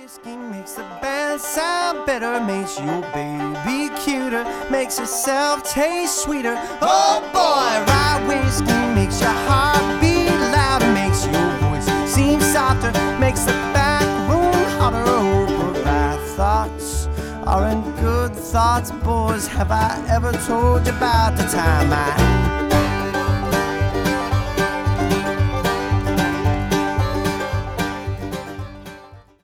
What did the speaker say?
whiskey makes the band sound better, makes your baby cuter, makes yourself taste sweeter. Oh boy, rye whiskey makes your heart beat louder, makes your voice seem softer, makes the back room hotter. Oh, but rye thoughts aren't good thoughts, boys. Have I ever told you about the time I